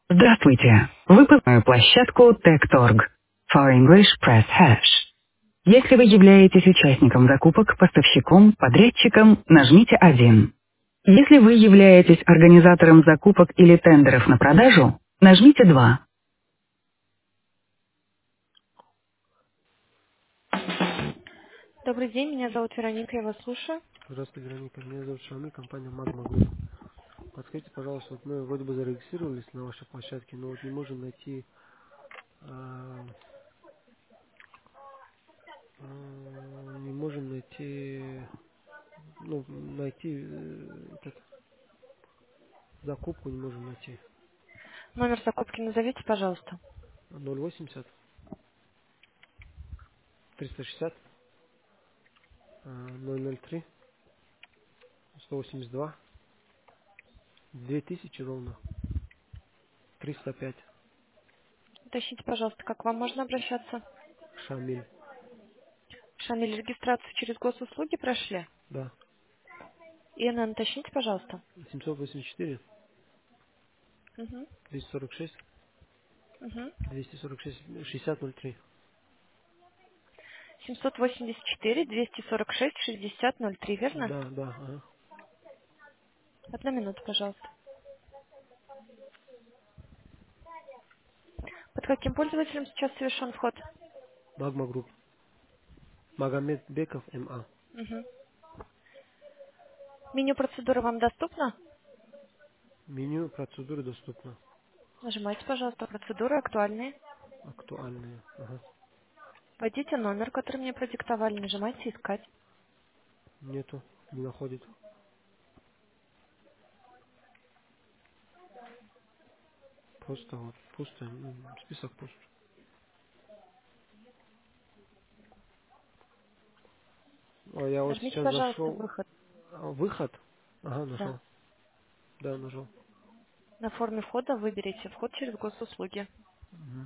Здравствуйте. Вы попали на площадку Tech.org. For English, press hash. Если вы являетесь участником закупок, поставщиком, подрядчиком, нажмите 1. Если вы являетесь организатором закупок или тендеров на продажу, нажмите 2. Добрый день, меня зовут Вероника, я вас слушаю. Здравствуйте, Вероника. Меня зовут Шами, компания Magma Group. Подскажите, пожалуйста, вот мы вроде бы зарегистрировались на вашей площадке, но вот не можем найти, а, не можем найти, ну, найти этот, закупку не можем найти. Номер закупки назовите, пожалуйста. 080 360 003 182 2000 ровно 305 Уточните, пожалуйста, как к вам можно обращаться. Шамиль. Шамиль, регистрацию через госуслуги прошли? Да. ИНН уточните, пожалуйста. 784 Угу. 246 Угу. 246 6003. 784 246 6003, верно? Да, да, ага. Одну минуту, пожалуйста. Под каким пользователем сейчас совершен вход? Magma Group. Магомед Беков МА. Мгм. Меню процедуры вам доступно? Меню процедуры доступно. Нажимайте, пожалуйста, процедуры актуальные. Актуальные. Ага. Вводите номер, который мне продиктовали, нажимайте «Искать». Нету. Не находит. Просто вот пусто. Список пуст. Я вот Нажмите, сейчас пожалуйста, зашел. «Выход». Выход. Ага, Да. нашел. Да, нажал. На форме входа выберите «Вход через госуслуги». Угу.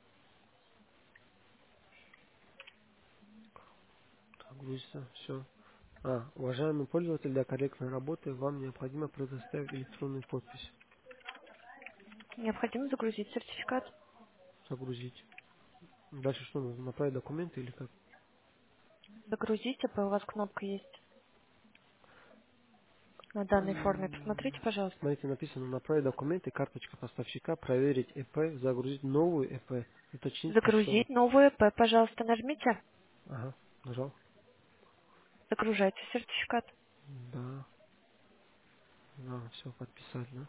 Так, грузится. Все. Уважаемый пользователь, для корректной работы вам необходимо предоставить электронную подпись. Необходимо загрузить сертификат. Загрузить. Дальше что нужно? Направить документы или как? Загрузите, у вас кнопка есть на данной форме. Посмотрите, пожалуйста. Смотрите, написано направить документы, карточка поставщика, проверить ЭП, загрузить новую ЭП, уточнить почтовый. Загрузить новую ЭП, пожалуйста, нажмите. Ага, нажал. Загружайте сертификат. Да, да, все, подписать, да.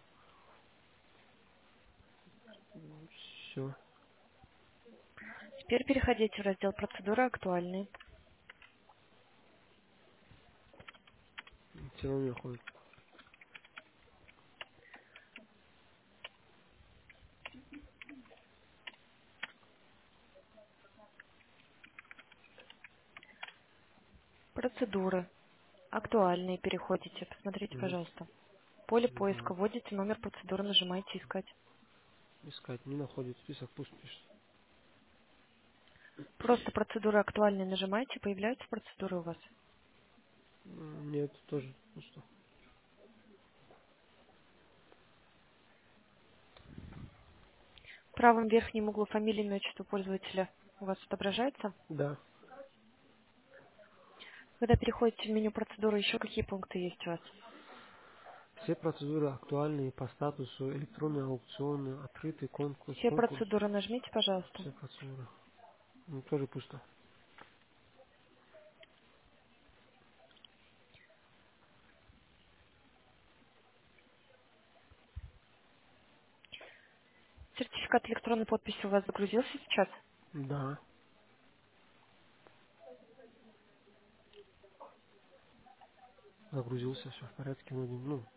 Все, Теперь переходите в раздел «Процедуры актуальные». все равно не ходит. Процедуры актуальные переходите. Посмотрите, Мгм. пожалуйста. Поле поиска. Да, Вводите номер процедуры, нажимаете «Искать». искать, не находит, список пуст пишет. Просто процедуры актуальные нажимаете, появляются процедуры у вас. Нет, тоже пусто. В правом верхнем углу фамилия, имя, отчество пользователя у вас отображается. Да, Когда переходите в меню процедуры, еще какие пункты есть у вас? все процедуры актуальные по статусу, электронные аукционы, открытый конкурс, Все конкурс, процедуры нажмите, пожалуйста. все процедуры. Тоже пусто. Сертификат электронной подписи у вас загрузился сейчас? Да, загрузился, все в порядке, вроде,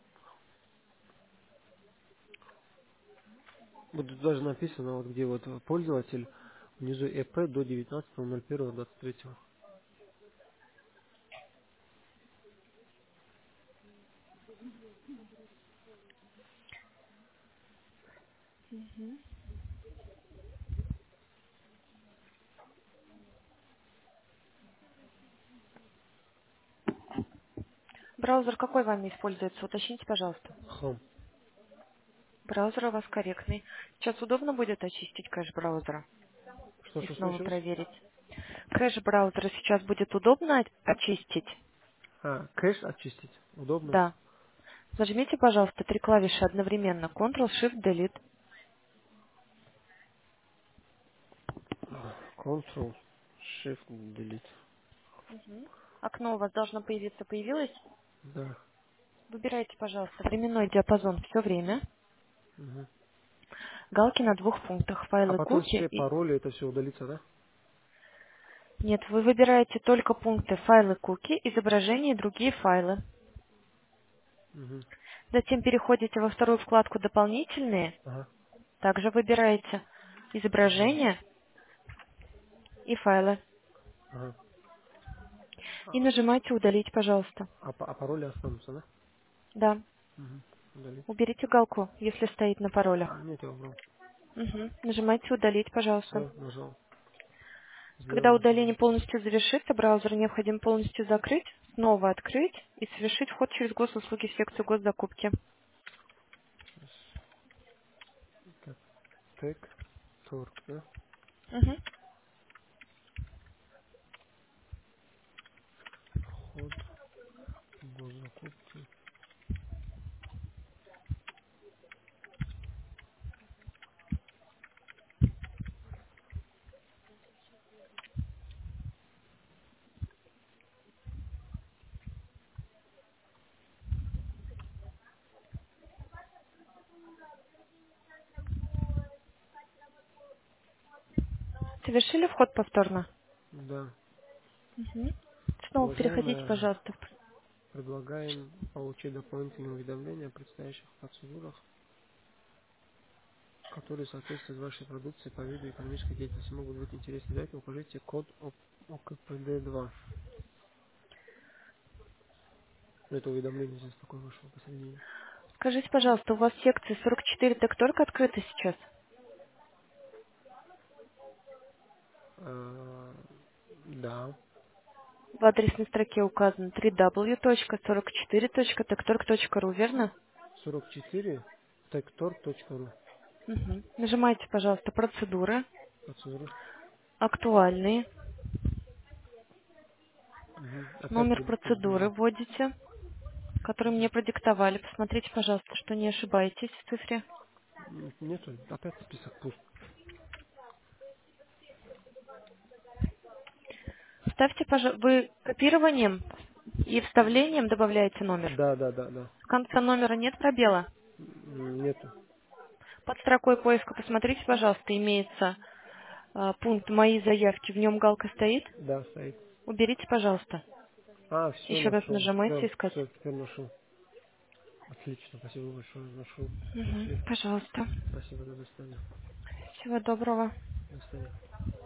вот тут даже написано, вот где вот пользователь, внизу ЭП до 19.01.23. Мгм. Браузер какой вами используется? Уточните, пожалуйста. Хом. Браузер у вас корректный. Сейчас удобно будет очистить кэш браузера Что, и что, снова еще раз? проверить. Кэш браузера сейчас будет удобно очистить? Кэш очистить. Удобно. Да. Нажмите, пожалуйста, 3 клавиши одновременно. Ctrl-Shift-Delete. Ctrl, Shift, Delete. Окно у вас должно появиться. Появилось? Да. Выбирайте, пожалуйста, временной диапазон все время. Мгм. Галки на двух пунктах. А Файлы потом куки все и... пароли, это все удалится, да? Нет, вы выбираете только пункты файлы куки, изображения и другие файлы. Угу. Затем переходите во вторую вкладку «Дополнительные». Ага. Также выбираете изображения и файлы. Ага. И нажимаете «Удалить», пожалуйста. А пароли останутся, да? Да. Угу. Удалить. Уберите галку, если стоит на паролях. Нет, я убрал. Нажимайте «Удалить», пожалуйста. Все, нажал. Когда Сделано. удаление полностью завершится, браузер необходимо полностью закрыть, снова открыть и совершить вход через госуслуги в секцию госзакупки. Так, тег, торг, да? Мгм. Вход, госзакупки. Совершили вход повторно? Да. Мгм. Снова переходите, Уважаемые, пожалуйста. предлагаем получить дополнительные уведомления о предстоящих процедурах, которые соответствуют вашей продукции по виду экономической деятельности. Могут быть интересны. Для этого укажите код ОКПД-2. Это уведомление здесь такое вышло посередине. Скажите, пожалуйста, у вас секция 44 Текторг открыта сейчас? Да. В адресной строке указано www.44.tektorg.ru, верно? 44 tektor.ru. Нажимайте, пожалуйста, процедуры, Процедура. актуальные, Угу. Опять номер процедуры предыдущий. вводите, который мне продиктовали. Посмотрите, пожалуйста, что не ошибаетесь в цифре. Нету. Опять список пуст. Ставьте, пожалуйста, вы копированием и вставлением добавляете номер. Да, да, да, да. В конце номера нет пробела. Нету. Под строкой поиска посмотрите, пожалуйста, имеется пункт «Мои заявки», в нем галка стоит. Да, стоит. Уберите, пожалуйста. Все Еще раз нашел. нажимайте Все, «Искать». все, теперь нашел. Отлично, спасибо большое. Нашел. Счастливо. Пожалуйста. Спасибо, до свидания. Всего доброго. До свидания.